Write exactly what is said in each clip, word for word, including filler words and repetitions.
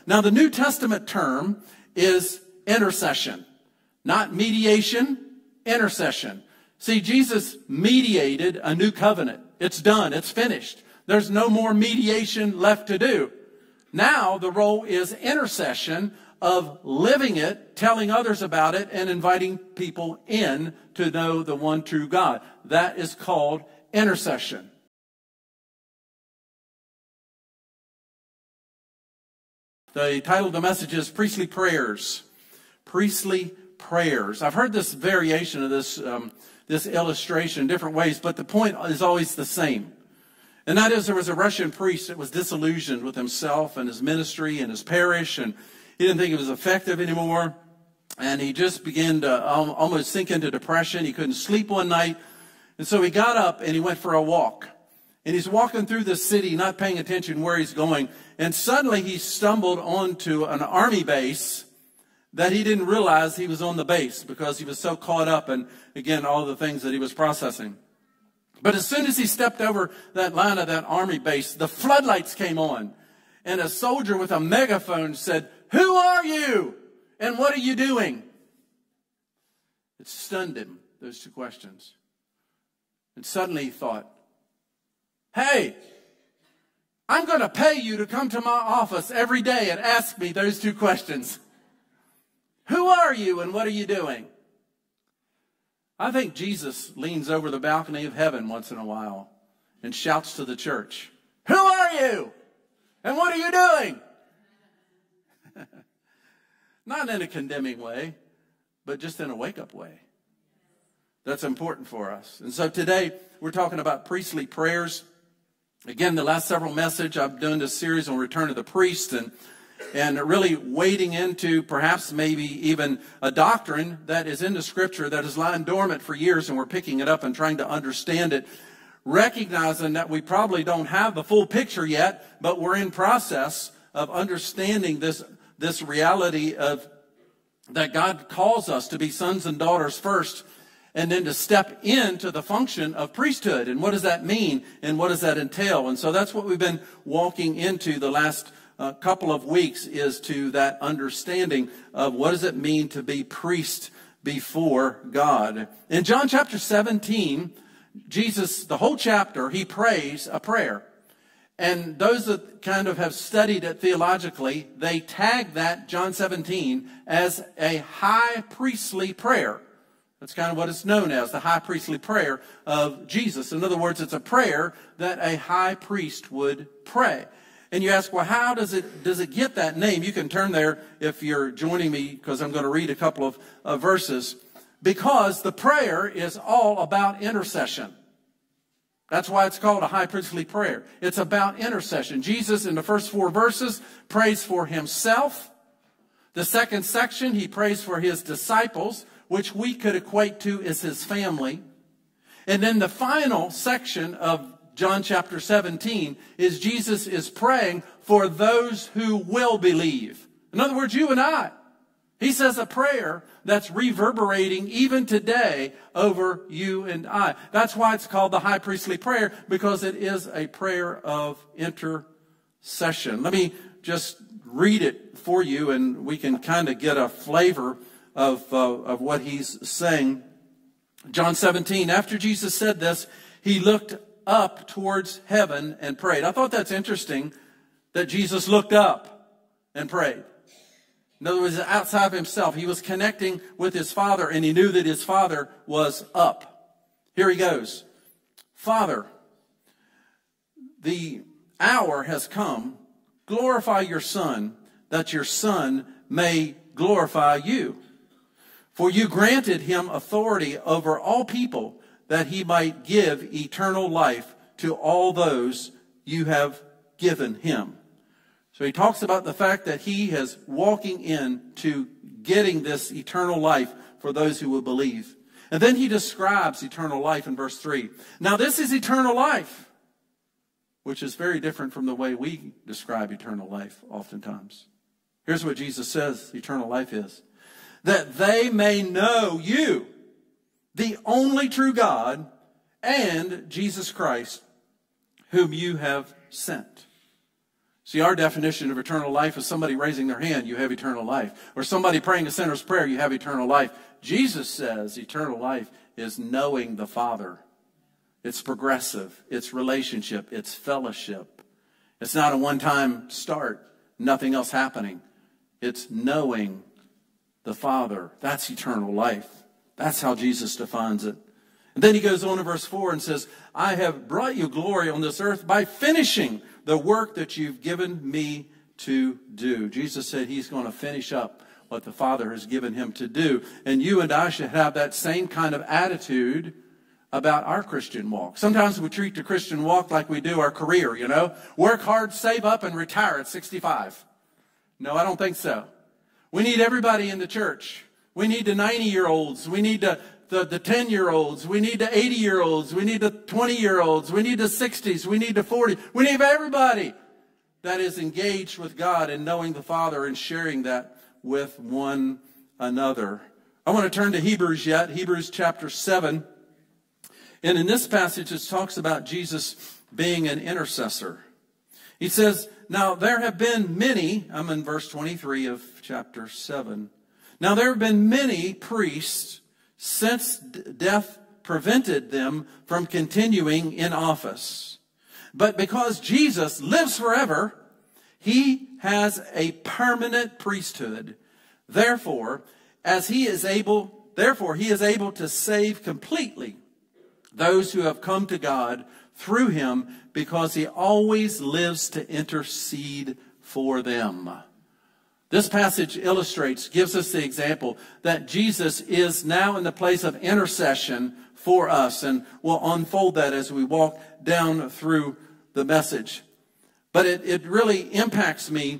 Now, the New Testament term is intercession, not mediation, intercession. See, Jesus mediated a new covenant. It's done. It's finished. There's no more mediation left to do. Now the role is intercession, of living it, telling others about it, and inviting people in to know the one true God. That is called intercession. The title of the message is Priestly Prayers. Priestly Prayers. I've heard this variation of this, um, this illustration in different ways, but the point is always the same. And that is, there was a Russian priest that was disillusioned with himself and his ministry and his parish, and he didn't think it was effective anymore. And he just began to almost sink into depression. He couldn't sleep one night. And so he got up and he went for a walk. And he's walking through the city, not paying attention where he's going. And suddenly he stumbled onto an army base that he didn't realize he was on the base, because he was so caught up in, again, all the things that he was processing. But as soon as he stepped over that line of that army base, the floodlights came on. And a soldier with a megaphone said, "Who are you? And what are you doing?" It stunned him, those two questions. And suddenly he thought, "Hey, I'm going to pay you to come to my office every day and ask me those two questions. Who are you and what are you doing?" I think Jesus leans over the balcony of heaven once in a while and shouts to the church, "Who are you? And what are you doing?" Not in a condemning way, but just in a wake-up way. That's important for us. And so today we're talking about priestly prayers. Again, the last several messages I've done this series on Return of the Priest, and and really wading into perhaps maybe even a doctrine that is in the Scripture that is lying dormant for years, and we're picking it up and trying to understand it, recognizing that we probably don't have the full picture yet, but we're in process of understanding this, this reality of that God calls us to be sons and daughters first, and then to step into the function of priesthood. And what does that mean? And what does that entail? And so that's what we've been walking into the last uh, couple of weeks, is to that understanding of what does it mean to be priest before God. In John chapter seventeen, Jesus, the whole chapter, he prays a prayer. And those that kind of have studied it theologically, they tag that, John seventeen, as a high priestly prayer. That's kind of what it's known as, the high priestly prayer of Jesus. In other words, it's a prayer that a high priest would pray. And you ask, well, how does it does it get that name? You can turn there if you're joining me, because I'm going to read a couple of uh, verses. Because the prayer is all about intercession. That's why it's called a high priestly prayer. It's about intercession. Jesus, in the first four verses, prays for himself. The second section, he prays for his disciples, which we could equate to as his family. And then the final section of John chapter seventeen is Jesus is praying for those who will believe. In other words, you and I. He says a prayer that's reverberating even today over you and I. That's why it's called the high priestly prayer, because it is a prayer of intercession. Let me just read it for you, and we can kind of get a flavor of, uh, of what he's saying. John seventeen, after Jesus said this, he looked up towards heaven and prayed. I thought that's interesting that Jesus looked up and prayed. In other words, outside of himself, he was connecting with his Father, and he knew that his Father was up. Here he goes. Father, the hour has come. Glorify your Son, that your Son may glorify you. For you granted him authority over all people, that he might give eternal life to all those you have given him. So he talks about the fact that he is walking into getting this eternal life for those who will believe. And then he describes eternal life in verse three. Now this is eternal life, which is very different from the way we describe eternal life oftentimes. Here's what Jesus says eternal life is. That they may know you, the only true God, and Jesus Christ, whom you have sent. See, our definition of eternal life is somebody raising their hand, you have eternal life. Or somebody praying a sinner's prayer, you have eternal life. Jesus says eternal life is knowing the Father. It's progressive. It's relationship. It's fellowship. It's not a one-time start, nothing else happening. It's knowing the Father. That's eternal life. That's how Jesus defines it. And then he goes on in verse four and says, I have brought you glory on this earth by finishing the work that you've given me to do. Jesus said he's going to finish up what the Father has given him to do. And you and I should have that same kind of attitude about our Christian walk. Sometimes we treat the Christian walk like we do our career, you know. Work hard, save up, and retire at sixty-five. No, I don't think so. We need everybody in the church. We need the ninety-year-olds. We need the The, the ten-year-olds, we need the eighty-year-olds, we need the twenty-year-olds, we need the sixties, we need the forties. We need everybody that is engaged with God and knowing the Father and sharing that with one another. I want to turn to Hebrews yet, Hebrews chapter seven. And in this passage, it talks about Jesus being an intercessor. He says, now there have been many, I'm in verse twenty-three of chapter seven. Now there have been many priests since death prevented them from continuing in office. But because Jesus lives forever, he has a permanent priesthood. Therefore, as he is able, therefore he is able to save completely those who have come to God through him, because he always lives to intercede for them. This passage illustrates, gives us the example that Jesus is now in the place of intercession for us. And we'll unfold that as we walk down through the message. But it, it really impacts me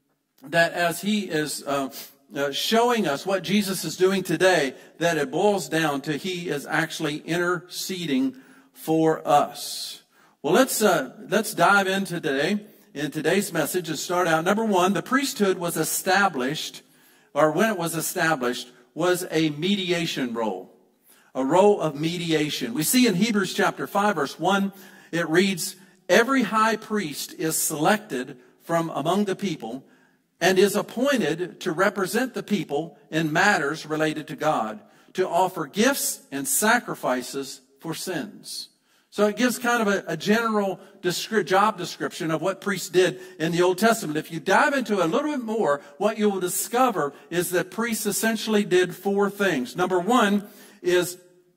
that as he is uh, uh, showing us what Jesus is doing today, that it boils down to he is actually interceding for us. Well, let's, uh, let's dive into today. In today's message, to start out, number one, the priesthood was established, or when it was established, was a mediation role, a role of mediation. We see in Hebrews chapter five, verse one, it reads, every high priest is selected from among the people and is appointed to represent the people in matters related to God, to offer gifts and sacrifices for sins. So it gives kind of a, a general descri- job description of what priests did in the Old Testament. If you dive into it a little bit more, what you will discover is that priests essentially did four things. Number one is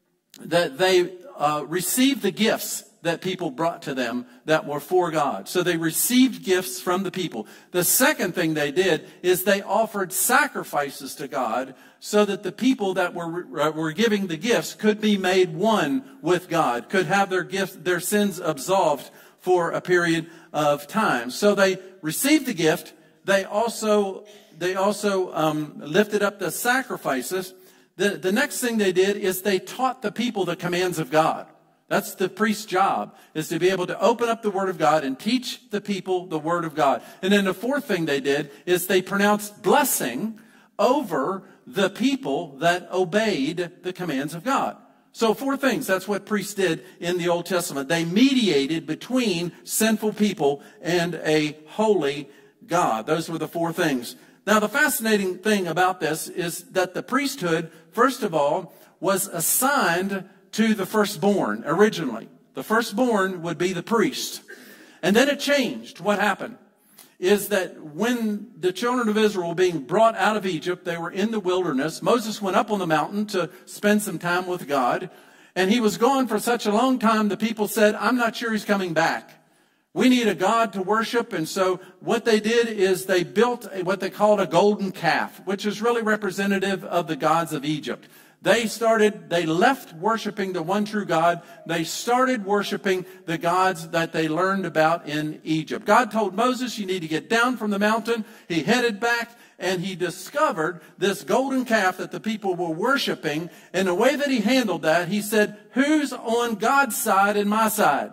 that they uh, received the gifts that people brought to them that were for God. So they received gifts from the people. The second thing they did is they offered sacrifices to God so that the people that were, uh, were giving the gifts could be made one with God, could have their gifts, their sins absolved for a period of time. So they received the gift. They also, they also um, lifted up the sacrifices. The, the next thing they did is they taught the people the commands of God. That's the priest's job, is to be able to open up the Word of God and teach the people the Word of God. And then the fourth thing they did is they pronounced blessing over the people that obeyed the commands of God. So four things, that's what priests did in the Old Testament. They mediated between sinful people and a holy God. Those were the four things. Now, the fascinating thing about this is that the priesthood, first of all, was assigned to the firstborn originally. The firstborn would be the priest. And then it changed. What happened is that when the children of Israel were being brought out of Egypt, they were in the wilderness. Moses went up on the mountain to spend some time with God. And he was gone for such a long time, the people said, I'm not sure he's coming back. We need a God to worship. And so what they did is they built what they called a golden calf, which is really representative of the gods of Egypt. They started, they left worshiping the one true God. They started worshiping the gods that they learned about in Egypt. God told Moses, you need to get down from the mountain. He headed back and he discovered this golden calf that the people were worshiping. And the way that he handled that, he said, who's on God's side and my side?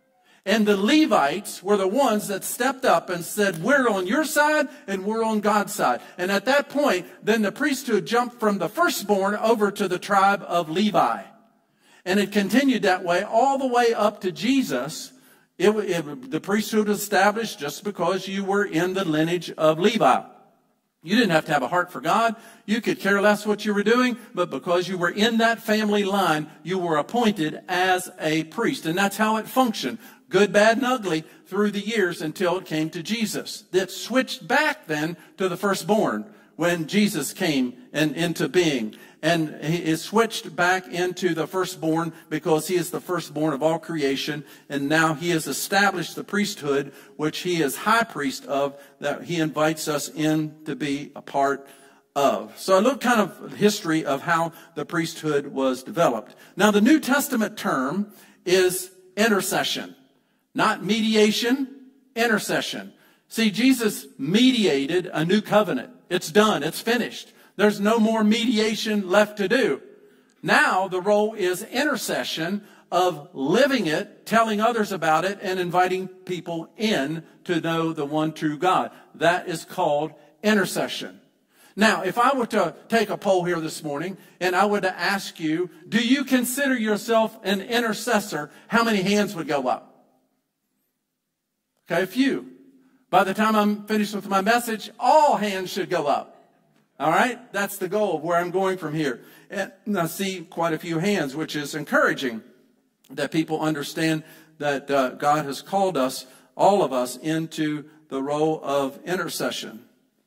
And the Levites were the ones that stepped up and said, we're on your side and we're on God's side. And at that point, then the priesthood jumped from the firstborn over to the tribe of Levi. And it continued that way all the way up to Jesus It, it, the priesthood was established just because you were in the lineage of Levi. You didn't have to have a heart for God. You could care less what you were doing, but because you were in that family line, you were appointed as a priest. And that's how it functioned, good, bad, and ugly, through the years until it came to Jesus. It switched back then to the firstborn when Jesus came and into being. And it switched back into the firstborn because he is the firstborn of all creation. And now he has established the priesthood, which he is high priest of, that he invites us in to be a part of. So a little kind of history of how the priesthood was developed. Now the New Testament term is intercession, not mediation, intercession. See, Jesus mediated a new covenant. It's done. It's finished. There's no more mediation left to do. Now the role is intercession, of living it, telling others about it, and inviting people in to know the one true God. That is called intercession. Now, if I were to take a poll here this morning, and I were to ask you, do you consider yourself an intercessor? How many hands would go up? Okay, a few. By the time I'm finished with my message, all hands should go up. All right? That's the goal of where I'm going from here. And I see quite a few hands, which is encouraging that people understand that uh, God has called us, all of us, into the role of intercession.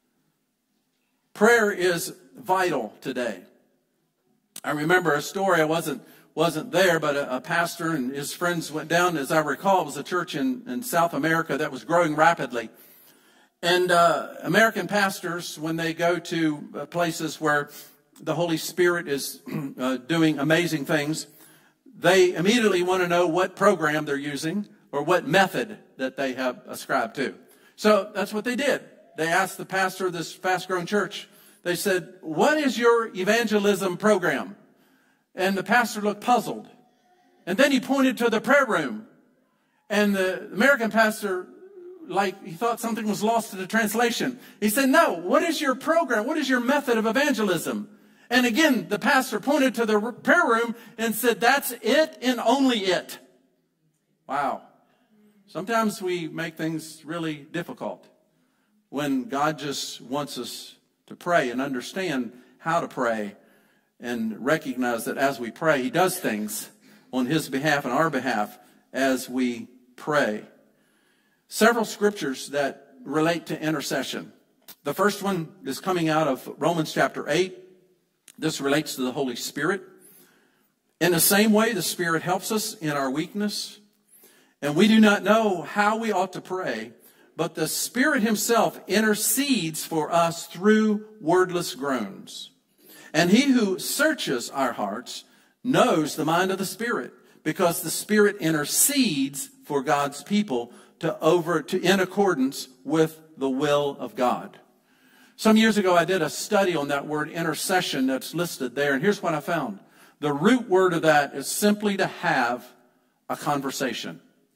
Prayer is vital today. I remember a story. I wasn't wasn't there, but a, a pastor and his friends went down. As I recall, it was a church in, in South America that was growing rapidly. And uh, American pastors, when they go to uh, places where the Holy Spirit is uh, doing amazing things, they immediately want to know what program they're using or what method that they have ascribed to. So that's what they did. They asked the pastor of this fast-growing church, they said, what is your evangelism program? And the pastor looked puzzled. And then he pointed to the prayer room. And the American pastor, like he thought something was lost in the translation. He said, no, what is your program? What is your method of evangelism? And again, the pastor pointed to the prayer room and said, that's it and only it. Wow. Sometimes we make things really difficult when God just wants us to pray and understand how to pray and recognize that as we pray, he does things on his behalf and our behalf as we pray. Several scriptures that relate to intercession. The first one is coming out of Romans chapter eight. This relates to the Holy Spirit. In the same way, the Spirit helps us in our weakness. And we do not know how we ought to pray, but the Spirit himself intercedes for us through wordless groans. And he who searches our hearts knows the mind of the Spirit, because the Spirit intercedes for God's people to over to in accordance with the will of God. Some years ago, I did a study on that word intercession that's listed there, and here's what I found. The root word of that is simply to have a conversation,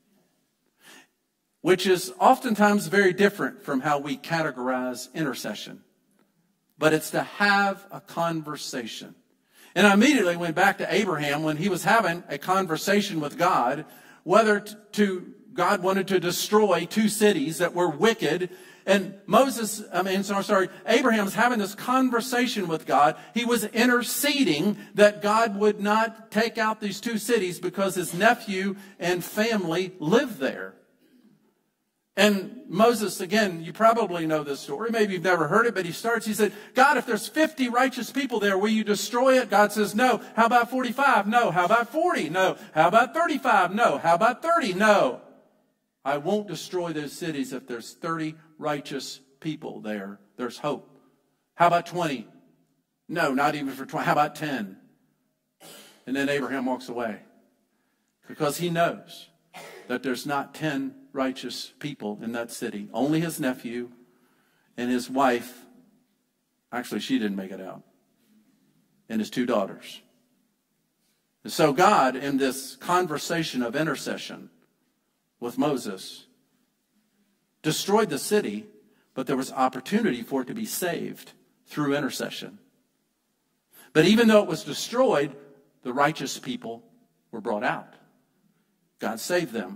which is oftentimes very different from how we categorize intercession. But it's to have a conversation. And I immediately went back to Abraham when he was having a conversation with God, whether to God wanted to destroy two cities that were wicked. And Moses, I mean, sorry, sorry, Abraham's having this conversation with God. He was interceding that God would not take out these two cities because his nephew and family lived there. And Moses, again, you probably know this story. Maybe you've never heard it, but he starts, he said, God, if there's fifty righteous people there, will you destroy it? God says, no. How about forty-five? No. How about forty? No. How about thirty-five? No. How about thirty? No. I won't destroy those cities if there's thirty righteous people there. There's hope. How about twenty? No, not even for twenty. How about ten? And then Abraham walks away because he knows that there's not ten righteous people in that city. Only his nephew and his wife. Actually, she didn't make it out. And his two daughters. And so God, in this conversation of intercession with Moses, destroyed the city, but there was opportunity for it to be saved through intercession. But even though it was destroyed, the righteous people were brought out. God saved them.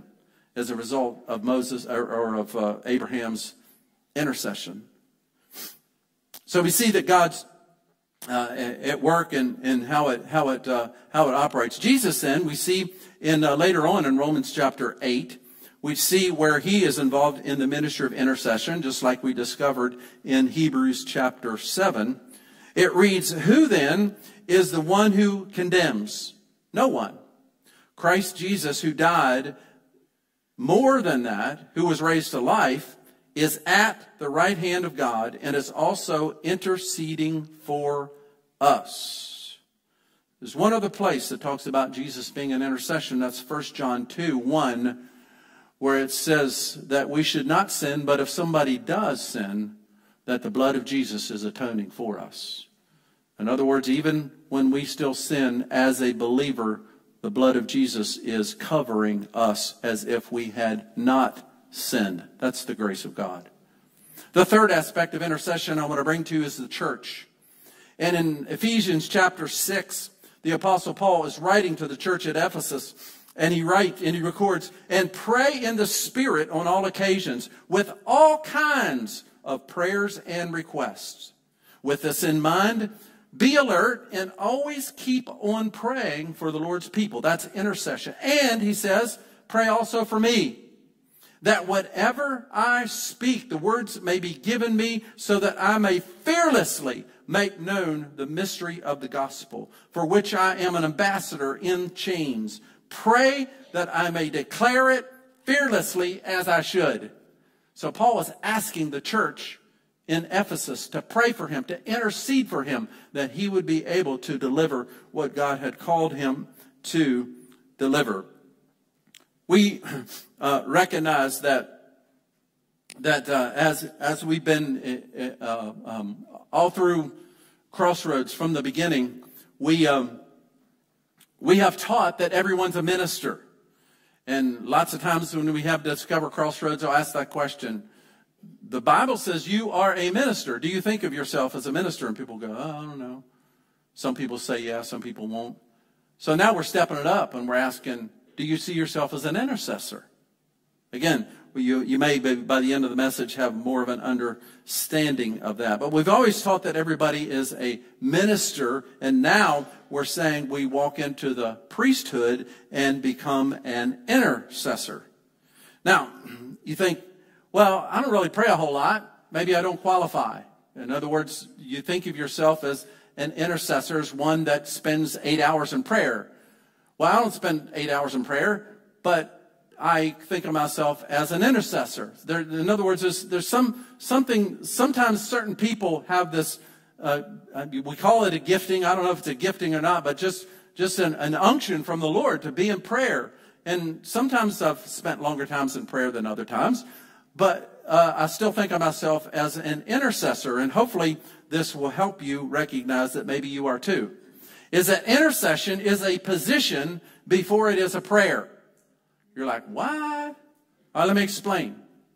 as a result of Moses or, or of uh, Abraham's intercession. So we see that God's uh, at work and, and how it how it uh, how it operates. Jesus, then, we see in uh, later on in Romans chapter eight, we see where he is involved in the ministry of intercession, just like we discovered in Hebrews chapter seven. It reads, "Who then is the one who condemns? No one. Christ Jesus, who died, more than that, who was raised to life, is at the right hand of God and is also interceding for us." There's one other place that talks about Jesus being an intercession. That's First John two, one, where it says that we should not sin, but if somebody does sin, that the blood of Jesus is atoning for us. In other words, even when we still sin as a believer, the blood of Jesus is covering us as if we had not sinned. That's the grace of God. The third aspect of intercession I want to bring to you is the church. And in Ephesians chapter six, the Apostle Paul is writing to the church at Ephesus, and he writes and he records, "And pray in the Spirit on all occasions with all kinds of prayers and requests. With this in mind, be alert and always keep on praying for the Lord's people." That's intercession. And he says, "Pray also for me, that whatever I speak, the words may be given me, so that I may fearlessly make known the mystery of the gospel, for which I am an ambassador in chains. Pray that I may declare it fearlessly as I should." So Paul is asking the church in Ephesus to pray for him, to intercede for him, that he would be able to deliver what God had called him to deliver. We uh, recognize that that uh, as as we've been uh, um, all through Crossroads from the beginning, we um, we have taught that everyone's a minister. And lots of times when we have Discover Crossroads, I'll ask that question. The Bible says you are a minister. Do you think of yourself as a minister? And people go, "Oh, I don't know." Some people say yes, some people won't. So now we're stepping it up and we're asking, do you see yourself as an intercessor? Again, you, you may, by the end of the message, have more of an understanding of that. But we've always taught that everybody is a minister, and now we're saying we walk into the priesthood and become an intercessor. Now, you think, well, I don't really pray a whole lot. Maybe I don't qualify. In other words, you think of yourself as an intercessor, as one that spends eight hours in prayer. Well, I don't spend eight hours in prayer, but I think of myself as an intercessor. There, in other words, there's, there's some something, sometimes certain people have this, uh, we call it a gifting. I don't know if it's a gifting or not, but just, just an, an unction from the Lord to be in prayer. And sometimes I've spent longer times in prayer than other times, but uh, I still think of myself as an intercessor, and hopefully this will help you recognize that maybe you are too. Is that intercession is a position before it is a prayer. You're like, what? All right, let me explain.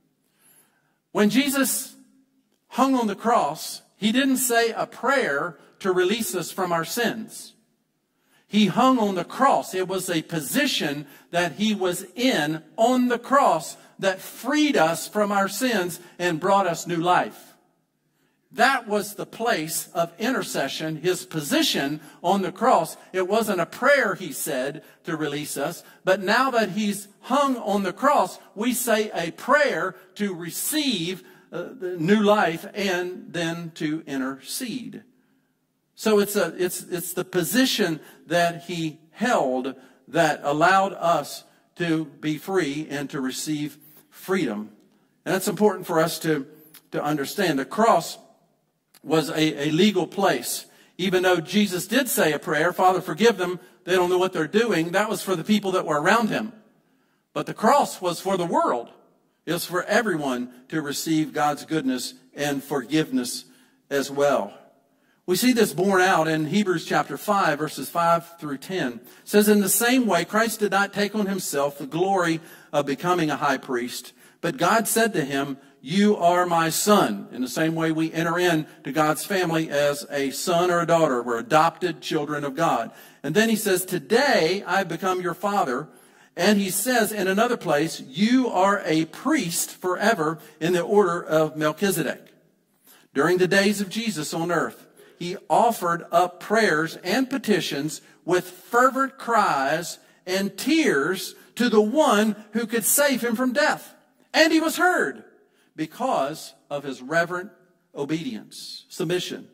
When Jesus hung on the cross, he didn't say a prayer to release us from our sins. He hung on the cross. It was a position that he was in on the cross that freed us from our sins and brought us new life. That was the place of intercession, his position on the cross. It wasn't a prayer, he said, to release us. But now that he's hung on the cross, we say a prayer to receive uh, the new life and then to intercede. So it's, a, it's, it's the position that he held that allowed us to be free and to receive freedom. And that's important for us to, to understand. The cross was a, a legal place. Even though Jesus did say a prayer, "Father, forgive them, they don't know what they're doing," that was for the people that were around him. But the cross was for the world. It was for everyone to receive God's goodness and forgiveness as well. We see this borne out in Hebrews chapter five, verses five through ten. It says, "In the same way, Christ did not take on himself the glory of becoming a high priest, but God said to him, 'You are my son.'" In the same way we enter into God's family as a son or a daughter. We're adopted children of God. And then he says, "Today I become your father. And he says in another place, you are a priest forever in the order of Melchizedek. During the days of Jesus on earth, he offered up prayers and petitions with fervent cries and tears to the one who could save him from death. And he was heard because of his reverent obedience, submission.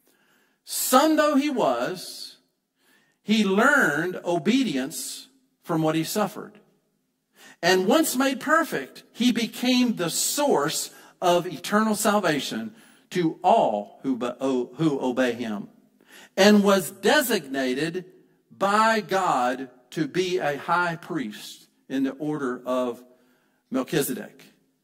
Son though he was, he learned obedience from what he suffered. And once made perfect, he became the source of eternal salvation to all who, who obey him, and was designated by God to be a high priest in the order of Melchizedek.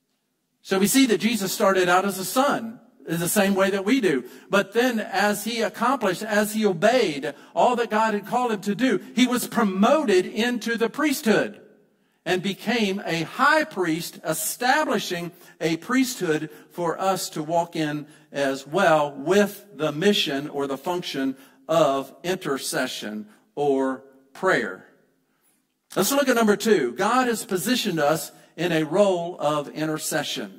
So we see that Jesus started out as a son in the same way that we do. But then as he accomplished, as he obeyed all that God had called him to do, he was promoted into the priesthood and became a high priest, establishing a priesthood for us to walk in as well, with the mission or the function of intercession or prayer. Let's look at number two. God has positioned us in a role of intercession.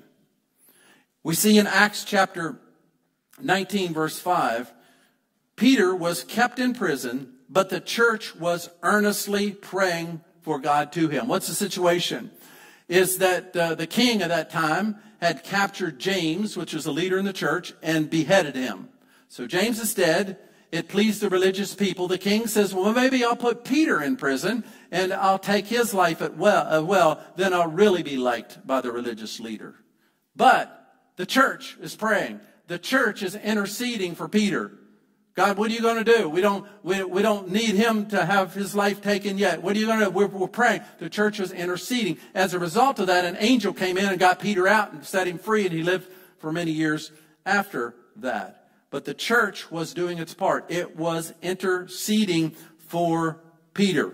We see in Acts chapter nineteen, verse five, Peter was kept in prison, but the church was earnestly praying for God to him. What's the situation? Is that uh, the king at that time had captured James, which was a leader in the church, and beheaded him. So James is dead. It pleased the religious people. The king says, well, maybe I'll put Peter in prison and I'll take his life at well, uh, well, then I'll really be liked by the religious leader. But the church is praying. The church is interceding for Peter. God, what are you going to do? We don't, we, we don't need him to have his life taken yet. What are you going to do? We're, we're praying. The church was interceding. As a result of that, an angel came in and got Peter out and set him free, and he lived for many years after that. But the church was doing its part. It was interceding for Peter.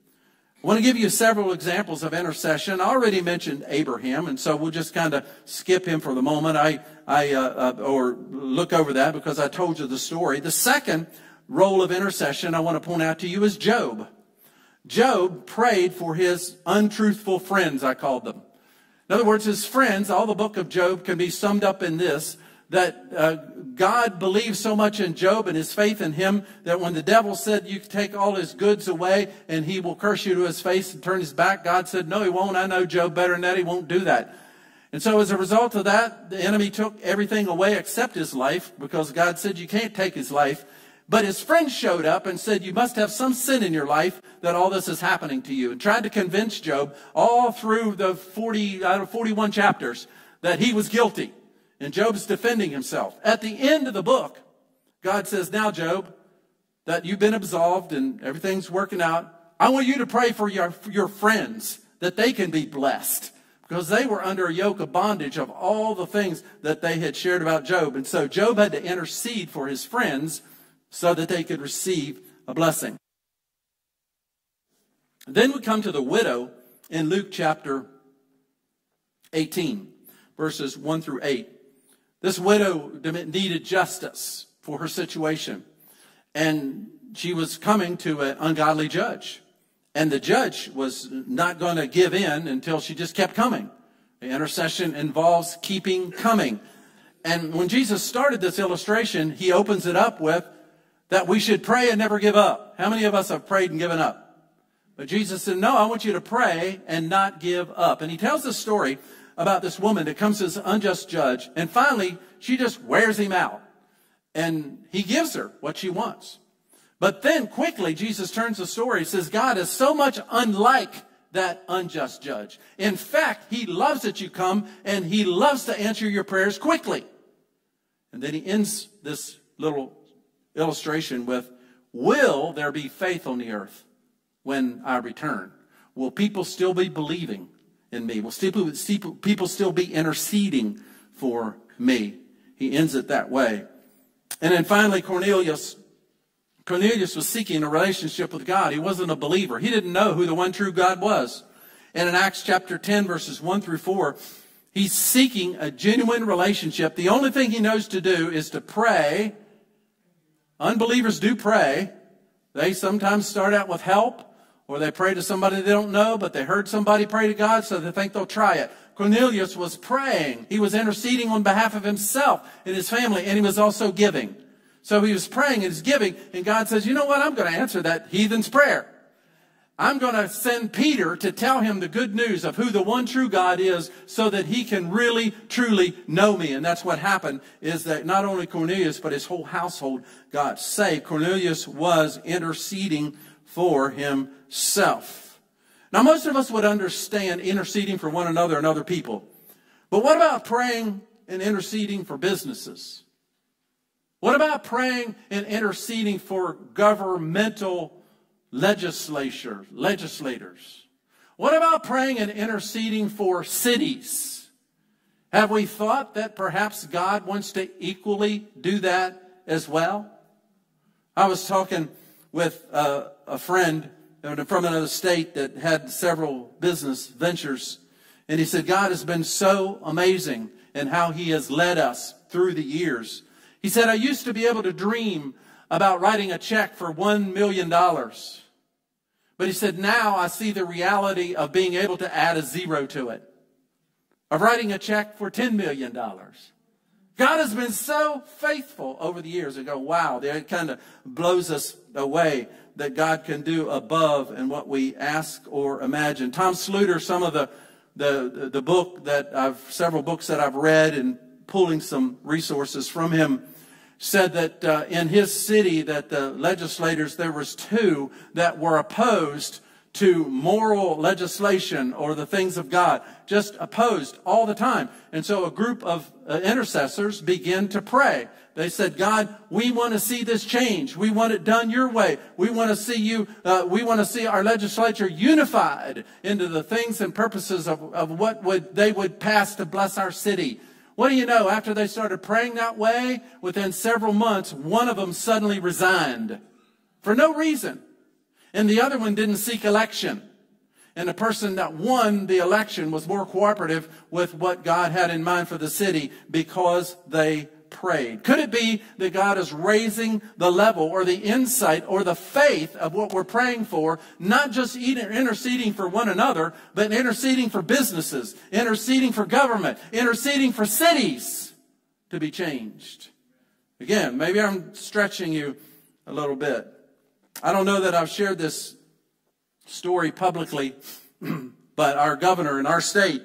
I want to give you several examples of intercession. I already mentioned Abraham, and so we'll just kind of skip him for the moment. I, I, uh, uh, or look over that because I told you the story. The second role of intercession I want to point out to you is Job. Job prayed for his untruthful friends, I called them. In other words, his friends, all the book of Job can be summed up in this, that uh, God believed so much in Job and his faith in him that when the devil said you can take all his goods away and he will curse you to his face and turn his back, God said, no, he won't. I know Job better than that. He won't do that. And so as a result of that, the enemy took everything away except his life, because God said you can't take his life. But his friends showed up and said, you must have some sin in your life that all this is happening to you, and tried to convince Job all through the forty, uh, forty-one chapters that he was guilty. And Job's defending himself. At the end of the book, God says, now, Job, that you've been absolved and everything's working out, I want you to pray for your, for your friends that they can be blessed, because they were under a yoke of bondage of all the things that they had shared about Job. And so Job had to intercede for his friends so that they could receive a blessing. Then we come to the widow in Luke chapter eighteen, verses one through eight. This widow needed justice for her situation, and she was coming to an ungodly judge. And the judge was not going to give in until she just kept coming. The intercession involves keeping coming. And when Jesus started this illustration, he opens it up with that we should pray and never give up. How many of us have prayed and given up? But Jesus said, no, I want you to pray and not give up. And he tells this story about this woman that comes to this unjust judge, and finally she just wears him out, and he gives her what she wants. But then quickly Jesus turns the story. He says God is so much unlike that unjust judge. In fact, he loves that you come, and he loves to answer your prayers quickly. And then he ends this little illustration with, will there be faith on the earth when I return? Will people still be believing in me? Will still, people still be interceding for me? He ends it that way. And then finally, Cornelius. Cornelius was seeking a relationship with God. He wasn't a believer. He didn't know who the one true God was. And in Acts chapter ten, verses one through four, he's seeking a genuine relationship. The only thing he knows to do is to pray. Unbelievers do pray. They sometimes start out with help, Or they pray to somebody they don't know, but they heard somebody pray to God, so they think they'll try it. Cornelius was praying. He was interceding on behalf of himself and his family, and he was also giving. So he was praying and he's giving, and God says, you know what? I'm going to answer that heathen's prayer. I'm going to send Peter to tell him the good news of who the one true God is so that he can really, truly know me. And that's what happened, is that not only Cornelius, but his whole household got saved. Cornelius was interceding for himself. Now, most of us would understand interceding for one another and other people. But what about praying and interceding for businesses? What about praying and interceding for governmental legislature, legislators? What about praying and interceding for cities? Have we thought that perhaps God wants to equally do that as well? I was talking with uh, a friend from another state that had several business ventures, and he said, God has been so amazing in how he has led us through the years. He said, I used to be able to dream about writing a check for one million dollars. But he said, now I see the reality of being able to add a zero to it, of writing a check for ten million dollars. God has been so faithful over the years. I go, wow, it kind of blows us away that God can do above and what we ask or imagine. Tom Sluter, some of the, the, the book that I've, several books that I've read and pulling some resources from him, said that uh, in his city that the legislators, there was two that were opposed to moral legislation or the things of God, just opposed all the time. And so a group of uh, intercessors began to pray. They said, God, we want to see this change. We want it done your way. We want to see you, uh, we want to see our legislature unified into the things and purposes of, of what would they would pass to bless our city. What do you know? After they started praying that way, within several months, one of them suddenly resigned for no reason. And the other one didn't seek election. And the person that won the election was more cooperative with what God had in mind for the city because they prayed. Could it be that God is raising the level or the insight or the faith of what we're praying for, not just interceding for one another, but interceding for businesses, interceding for government, interceding for cities to be changed? Again, maybe I'm stretching you a little bit. I don't know that I've shared this story publicly, but our governor in our state,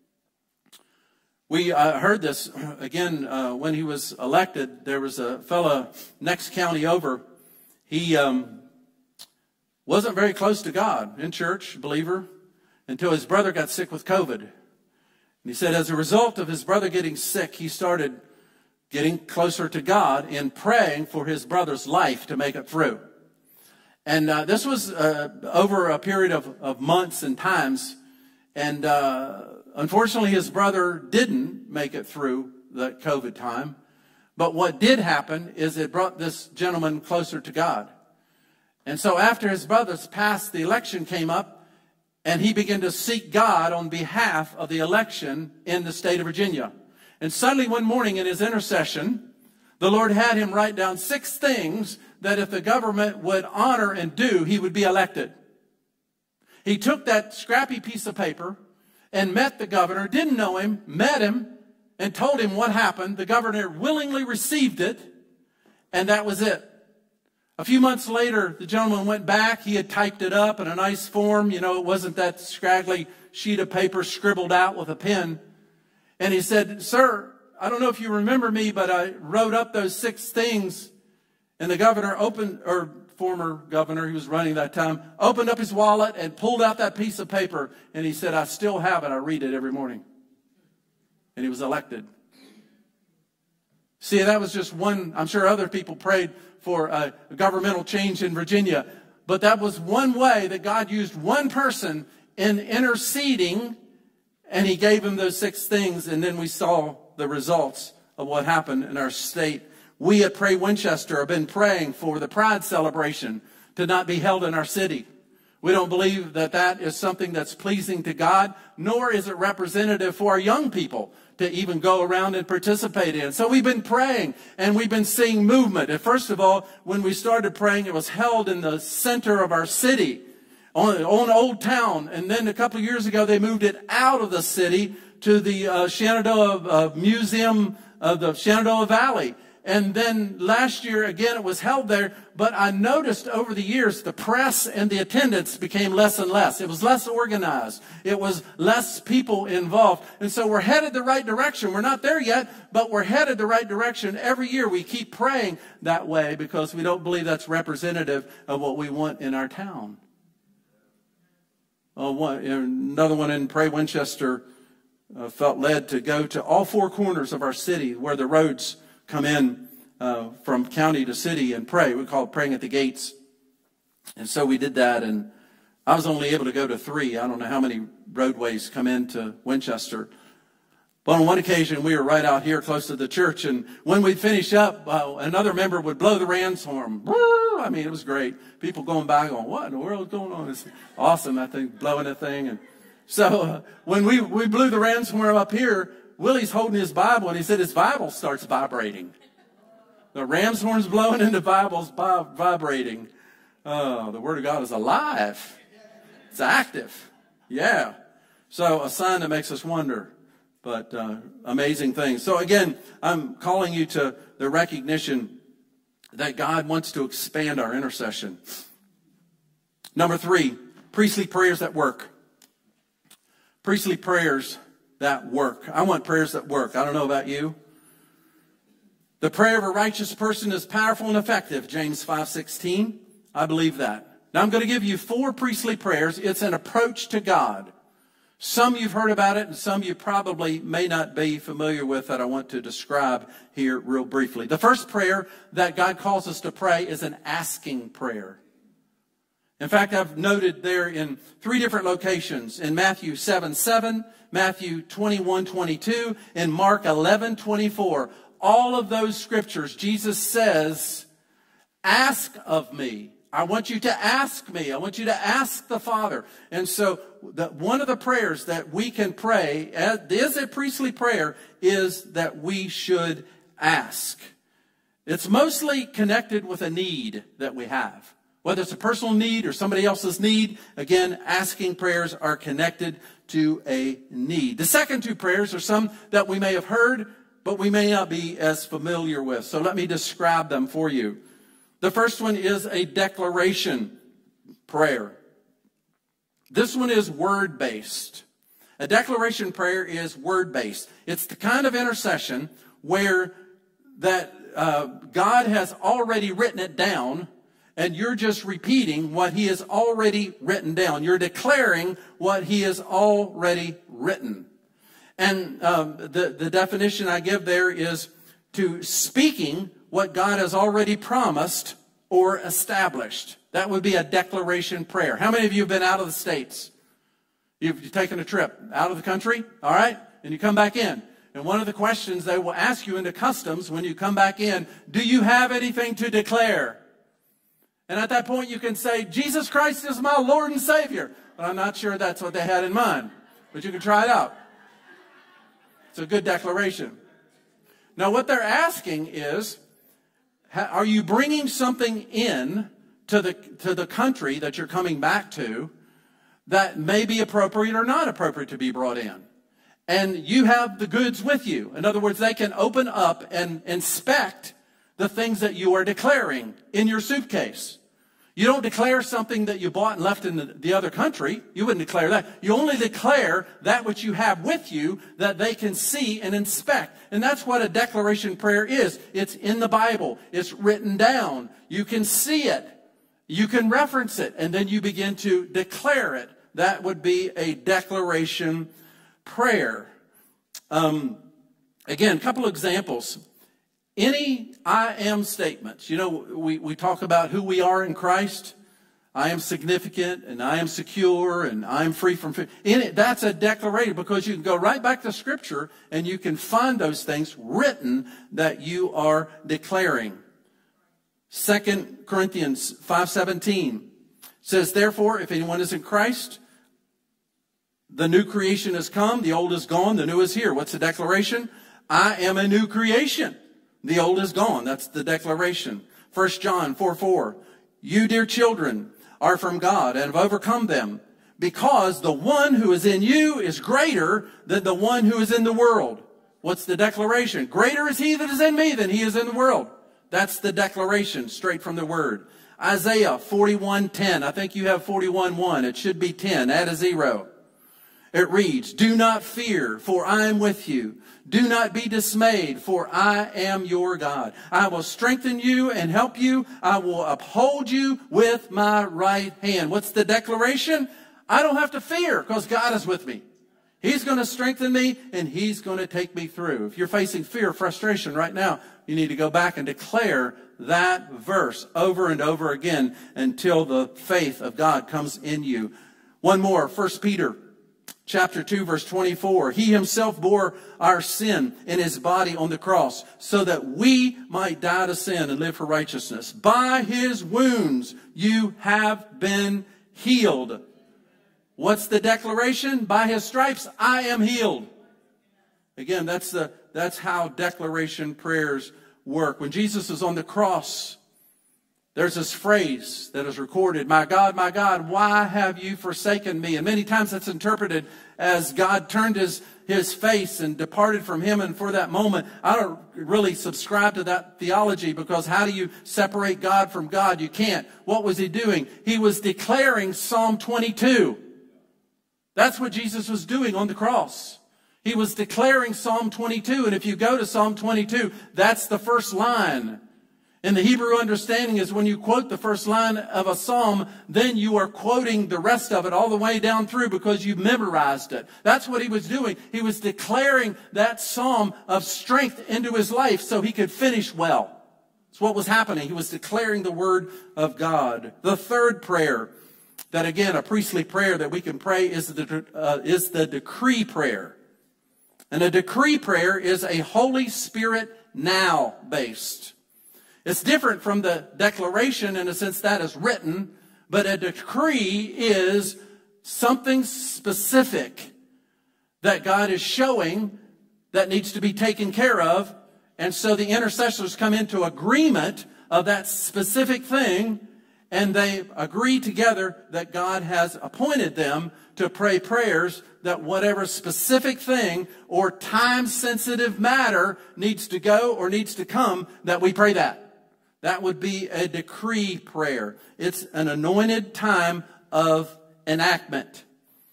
we uh, heard this again uh, when he was elected. There was a fella next county over. He um, wasn't very close to God, in church, believer, until his brother got sick with COVID. And he said as a result of his brother getting sick, he started getting closer to God in praying for his brother's life to make it through. And uh, this was uh, over a period of, of months and times. And uh, unfortunately, his brother didn't make it through the COVID time. But what did happen is it brought this gentleman closer to God. And so after his brothers passed, the election came up, and he began to seek God on behalf of the election in the state of Virginia. And suddenly one morning in his intercession, the Lord had him write down six things that if the government would honor and do, he would be elected. He took that scrappy piece of paper and met the governor, didn't know him, met him, and told him what happened. The governor willingly received it, and that was it. A few months later, the gentleman went back. He had typed it up in a nice form. You know, it wasn't that scraggly sheet of paper scribbled out with a pen. And he said, sir, I don't know if you remember me, but I wrote up those six things. And the governor opened, or former governor, he was running that time, opened up his wallet and pulled out that piece of paper. And he said, I still have it. I read it every morning. And he was elected. See, that was just one. I'm sure other people prayed for a governmental change in Virginia. But that was one way that God used one person in interceding. And he gave him those six things. And then we saw the results of what happened in our state. We at Pray Winchester have been praying for the Pride celebration to not be held in our city. We don't believe that that is something that's pleasing to God, nor is it representative for our young people to even go around and participate in. So we've been praying, and we've been seeing movement. And first of all, when we started praying, it was held in the center of our city. on, on Old Town. And then a couple of years ago, they moved it out of the city to the uh, Shenandoah uh, Museum of the Shenandoah Valley. And then last year, again, it was held there. But I noticed over the years, the press and the attendance became less and less. It was less organized. It was less people involved. And so we're headed the right direction. We're not there yet, but we're headed the right direction. Every year we keep praying that way because we don't believe that's representative of what we want in our town. Oh, one, another one in Pray Winchester uh, felt led to go to all four corners of our city where the roads come in uh, from county to city and pray. We call it praying at the gates. And so we did that, and I was only able to go to three. I don't know how many roadways come into Winchester. But on one occasion, we were right out here close to the church, and when we'd finish up, uh, another member would blow the Rams horn. I mean, it was great. People going by going, what in the world is going on? It's awesome, I think, blowing the thing. And so uh, when we, we blew the Rams horn up here, Willie's holding his Bible, and he said his Bible starts vibrating. The ram's horn's blowing and the Bible's vibrating. Oh, the Word of God is alive. It's active. Yeah. So a sign that makes us wonder. But uh, amazing things. So again, I'm calling you to the recognition that God wants to expand our intercession. Number three, priestly prayers that work. Priestly prayers that work. I want prayers that work. I don't know about you. The prayer of a righteous person is powerful and effective, James five sixteen. I believe that. Now I'm going to give you four priestly prayers. It's an approach to God. Some you've heard about it, and some you probably may not be familiar with that I want to describe here real briefly. The first prayer that God calls us to pray is an asking prayer. In fact, I've noted there in three different locations, in Matthew seven seven, Matthew twenty-one twenty-two, and Mark eleven twenty-four. All of those scriptures, Jesus says, ask of me. I want you to ask me. I want you to ask the Father. And so the, one of the prayers that we can pray, as is a priestly prayer, is that we should ask. It's mostly connected with a need that we have. Whether it's a personal need or somebody else's need, again, asking prayers are connected to a need. The second two prayers are some that we may have heard, but we may not be as familiar with. So let me describe them for you. The first one is a declaration prayer. This one is word-based. A declaration prayer is word-based. It's the kind of intercession where that uh, God has already written it down, and you're just repeating what he has already written down. You're declaring what he has already written. And um, the, the definition I give there is to speaking what God has already promised or established. That would be a declaration prayer. How many of you have been out of the States? You've, you've taken a trip out of the country, all right? And you come back in. And one of the questions they will ask you into customs when you come back in, do you have anything to declare? And at that point you can say, Jesus Christ is my Lord and Savior. But I'm not sure that's what they had in mind. But you can try it out. It's a good declaration. Now what they're asking is, are you bringing something in to the, to the country that you're coming back to that may be appropriate or not appropriate to be brought in? And you have the goods with you. In other words, they can open up and inspect the things that you are declaring in your suitcase. You don't declare something that you bought and left in the, the other country. You wouldn't declare that. You only declare that which you have with you that they can see and inspect. And that's what a declaration prayer is. It's in the Bible. It's written down. You can see it. You can reference it. And then you begin to declare it. That would be a declaration prayer. Um, again, a couple of examples. Any I am statements. You know, we, we talk about who we are in Christ. I am significant and I am secure and I am free from fear. In it, that's a declaration because you can go right back to Scripture and you can find those things written that you are declaring. Second Corinthians five seventeen says, therefore, if anyone is in Christ, the new creation has come, the old is gone, the new is here. What's the declaration? I am a new creation. The old is gone. That's the declaration. First John four four. You, dear children, are from God and have overcome them, because the one who is in you is greater than the one who is in the world. What's the declaration? Greater is he that is in me than he is in the world. That's the declaration straight from the word. Isaiah forty-one ten. I think you have forty-one one. It should be ten. Add a zero. It reads, do not fear, for I am with you. Do not be dismayed, for I am your God. I will strengthen you and help you. I will uphold you with my right hand. What's the declaration? I don't have to fear because God is with me. He's going to strengthen me and he's going to take me through. If you're facing fear, frustration right now, you need to go back and declare that verse over and over again until the faith of God comes in you. One more, First Peter chapter two, verse twenty-four. He himself bore our sin in his body on the cross so that we might die to sin and live for righteousness. By his wounds you have been healed. What's the declaration? By his stripes I am healed. Again, that's the that's how declaration prayers work. When Jesus is on the cross, there's this phrase that is recorded, my God, my God, why have you forsaken me? And many times that's interpreted as God turned his, his face and departed from him. And for that moment, I don't really subscribe to that theology, because how do you separate God from God? You can't. What was he doing? He was declaring Psalm twenty-two. That's what Jesus was doing on the cross. He was declaring Psalm twenty-two. And if you go to Psalm twenty-two, that's the first line. In the Hebrew understanding is when you quote the first line of a psalm, then you are quoting the rest of it all the way down through because you've memorized it. That's what he was doing. He was declaring that psalm of strength into his life so he could finish well. That's what was happening. He was declaring the word of God. The third prayer, that again, a priestly prayer that we can pray, is the, uh, is the decree prayer. And a decree prayer is a Holy Spirit now based. It's different from the declaration in a sense that is written, but a decree is something specific that God is showing that needs to be taken care of. And so the intercessors come into agreement of that specific thing, and they agree together that God has appointed them to pray prayers that whatever specific thing or time-sensitive matter needs to go or needs to come, that we pray that. That would be a decree prayer. It's an anointed time of enactment.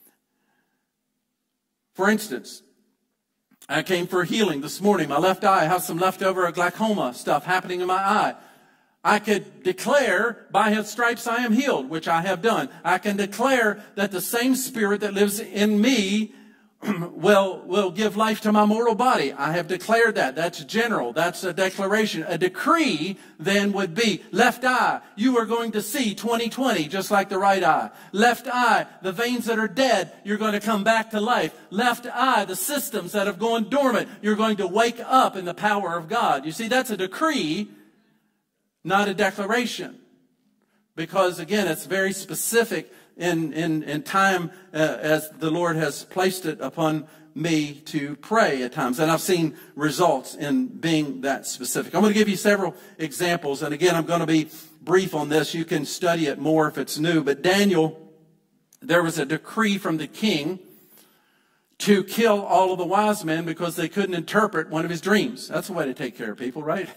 For instance, I came for healing this morning. My left eye has some leftover glaucoma stuff happening in my eye. I could declare, by his stripes I am healed, which I have done. I can declare that the same Spirit that lives in me will, will give life to my mortal body. I have declared that. That's general. That's a declaration. A decree then would be, left eye, you are going to see twenty twenty, just like the right eye. Left eye, the veins that are dead, you're going to come back to life. Left eye, the systems that have gone dormant, you're going to wake up in the power of God. You see, that's a decree, not a declaration. Because again, it's very specific in, in, in time uh, as the Lord has placed it upon me to pray at times. And I've seen results in being that specific. I'm going to give you several examples. And again, I'm going to be brief on this. You can study it more if it's new. But Daniel, there was a decree from the king to kill all of the wise men because they couldn't interpret one of his dreams. That's the way to take care of people, right?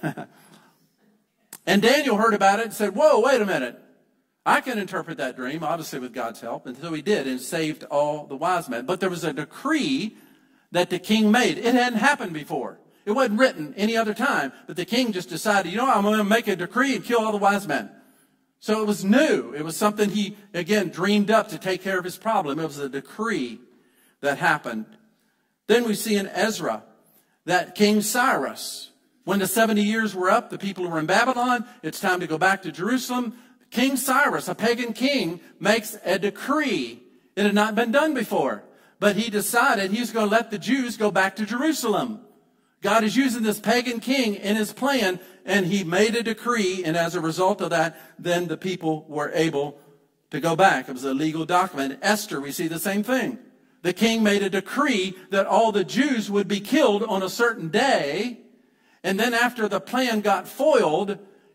And Daniel heard about it and said, whoa, wait a minute. I can interpret that dream, obviously with God's help. And so he did and saved all the wise men. But there was a decree that the king made. It hadn't happened before. It wasn't written any other time. But the king just decided, you know, I'm going to make a decree and kill all the wise men. So it was new. It was something he, again, dreamed up to take care of his problem. It was a decree that happened. Then we see in Ezra that King Cyrus, when the seventy years were up, the people were in Babylon, it's time to go back to Jerusalem. King Cyrus, a pagan king, makes a decree. It had not been done before. But he decided he's going to let the Jews go back to Jerusalem. God is using this pagan king in his plan, and he made a decree, and as a result of that, then the people were able to go back. It was a legal document. Esther, we see the same thing. The king made a decree that all the Jews would be killed on a certain day, and then after the plan got foiled,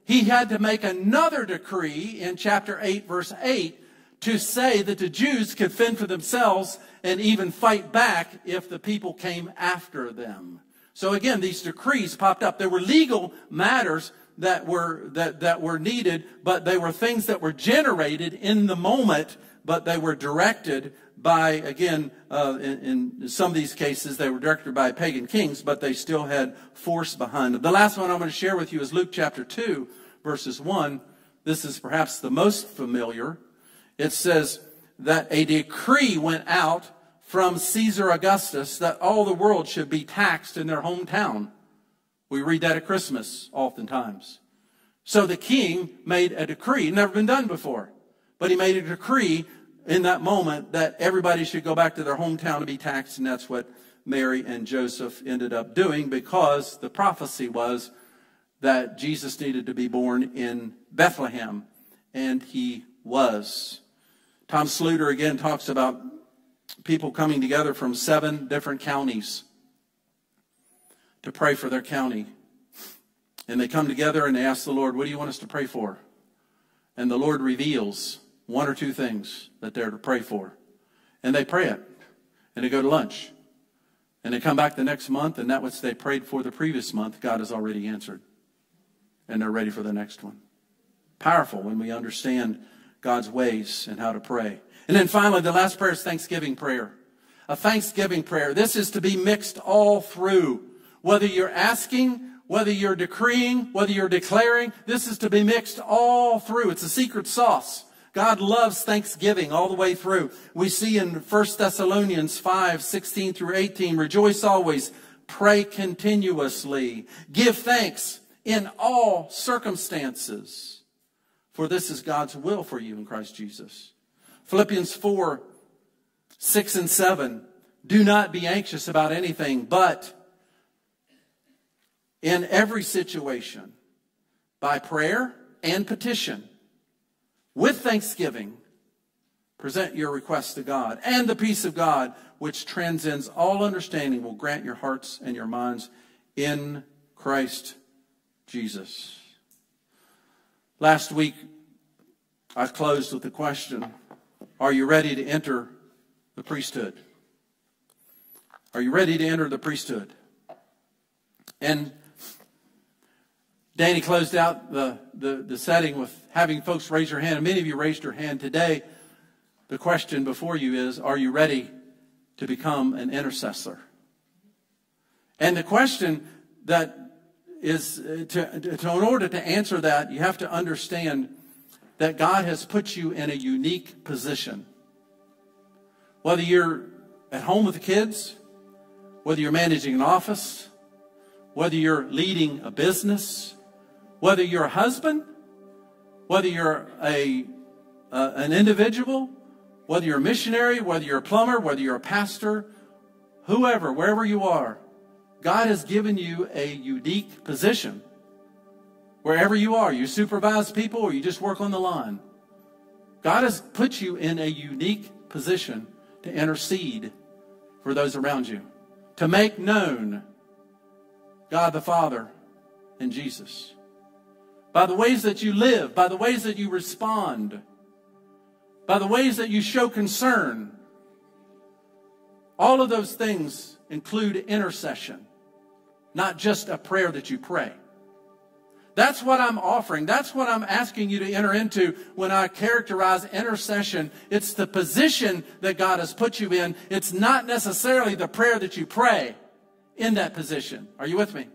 he had to make another decree in chapter eight, verse eight, to say that the Jews could fend for themselves and even fight back if the people came after them. So again, these decrees popped up. There were legal matters that were that, that were needed, but they were things that were generated in the moment, but they were directed by, again, uh, in, in some of these cases, they were directed by pagan kings, but they still had force behind them. The last one I'm going to share with you is Luke chapter two, verses one. This is perhaps the most familiar. It says that a decree went out from Caesar Augustus that all the world should be taxed in their hometown. We read that at Christmas oftentimes. So the king made a decree, never been done before, but he made a decree in that moment that everybody should go back to their hometown to be taxed, and that's what Mary and Joseph ended up doing, because the prophecy was that Jesus needed to be born in Bethlehem, and he was. Tom Sluter again talks about people coming together from seven different counties to pray for their county. And they come together and they ask the Lord, what do you want us to pray for? And the Lord reveals one or two things that they're to pray for. And they pray it. And they go to lunch. And they come back the next month, and that which they prayed for the previous month, God has already answered. And they're ready for the next one. Powerful when we understand God's ways and how to pray. And then finally, the last prayer is thanksgiving prayer. A thanksgiving prayer. This is to be mixed all through. Whether you're asking, whether you're decreeing, whether you're declaring, this is to be mixed all through. It's a secret sauce. God loves thanksgiving all the way through. We see in First Thessalonians five, sixteen through eighteen, rejoice always, pray continuously, give thanks in all circumstances, for this is God's will for you in Christ Jesus. Philippians four, six and seven, do not be anxious about anything, but in every situation, by prayer and petition, with thanksgiving, present your requests to God. And the peace of God, which transcends all understanding, will grant your hearts and your minds in Christ Jesus. Last week, I closed with the question, are you ready to enter the priesthood? Are you ready to enter the priesthood? And Danny closed out the, the, the setting with having folks raise your hand. And many of you raised your hand today. The question before you is, are you ready to become an intercessor? And the question that is, to, to, in order to answer that, you have to understand that God has put you in a unique position. Whether you're at home with the kids, whether you're managing an office, whether you're leading a business, whether you're a husband, whether you're a uh, an individual, whether you're a missionary, whether you're a plumber, whether you're a pastor, whoever, wherever you are, God has given you a unique position. Wherever you are, you supervise people or you just work on the line. God has put you in a unique position to intercede for those around you, to make known God the Father and Jesus. By the ways that you live, by the ways that you respond, by the ways that you show concern. All of those things include intercession, not just a prayer that you pray. That's what I'm offering. That's what I'm asking you to enter into when I characterize intercession. It's the position that God has put you in. It's not necessarily the prayer that you pray in that position. Are you with me?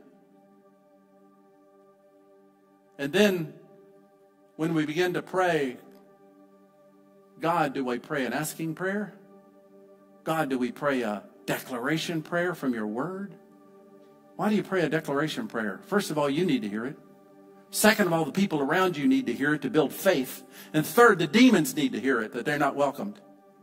And then when we begin to pray, God, do we pray an asking prayer? God, do we pray a declaration prayer from your word? Why do you pray a declaration prayer? First of all, you need to hear it. Second of all, the people around you need to hear it to build faith. And third, the demons need to hear it, that they're not welcomed.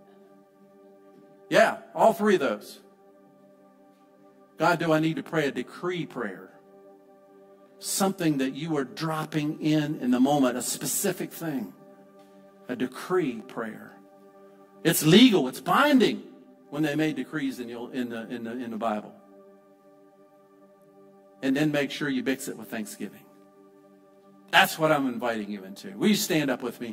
Yeah, all three of those. God, do I need to pray a decree prayer? Something that you are dropping in in the moment, a specific thing. A decree prayer. It's legal, it's binding when they made decrees in the, in the, in the, in the Bible. And then make sure you mix it with thanksgiving. That's what I'm inviting you into. Will you stand up with me?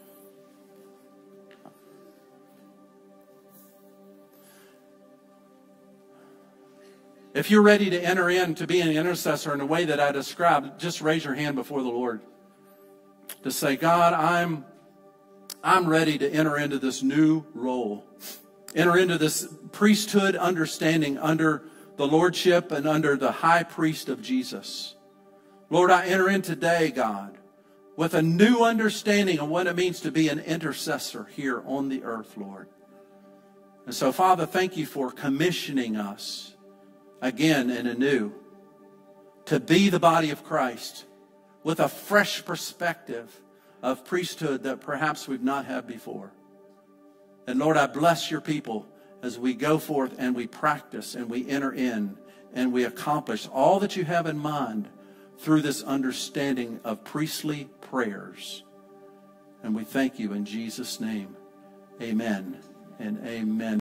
If you're ready to enter in to be an intercessor in the way that I described, just raise your hand before the Lord. To say, God, I'm, I'm ready to enter into this new role. Enter into this priesthood understanding under the lordship and under the high priest of Jesus. Lord, I enter in today, God, with a new understanding of what it means to be an intercessor here on the earth, Lord. And so, Father, thank you for commissioning us again and anew to be the body of Christ with a fresh perspective of priesthood that perhaps we've not had before. And Lord, I bless your people as we go forth and we practice and we enter in and we accomplish all that you have in mind through this understanding of priestly prayers. And we thank you in Jesus' name. Amen and amen.